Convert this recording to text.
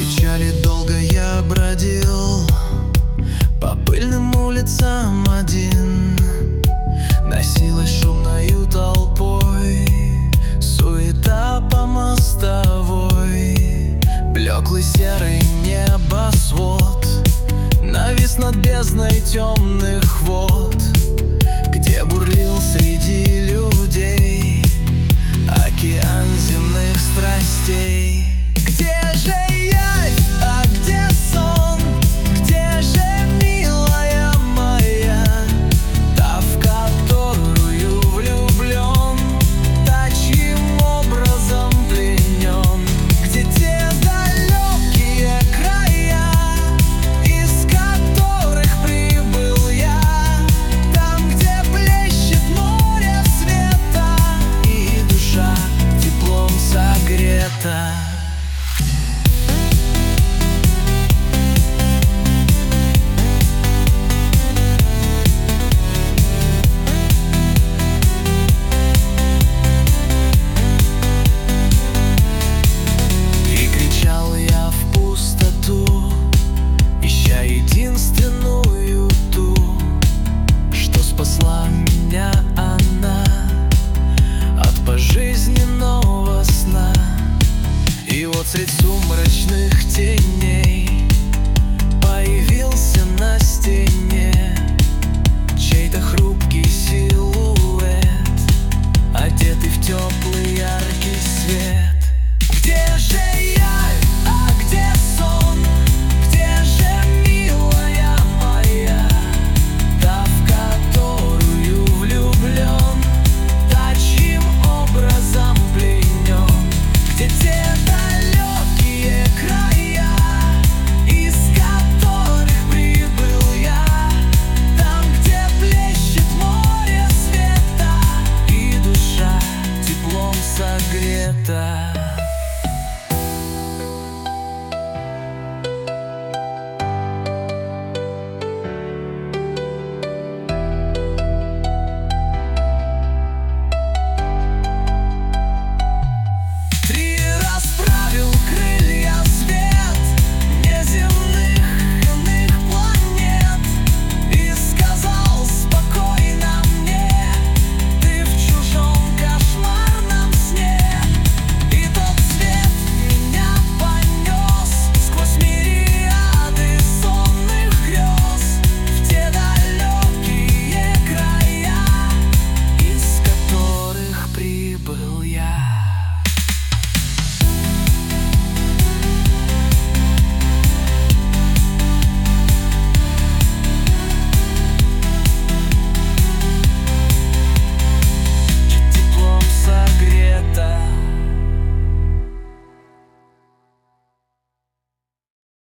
печали долго я бродил по пыльным улицам один. Носилась шумною толпой суета по мостовой. Блеклый серый небосвод навис над бездной темных вод, где бурлил среди людей океан земных страстей. Где же явь, а где сон? Где же милая моя, та, в которую влюблен, та, чьим образом пленен? Где те далекие края, из которых прибыл я? Там, где блещет море света и душа теплом согрета. Единственную ту, что спасла меня она от пожизненного сна. И вот средь сумрачных теней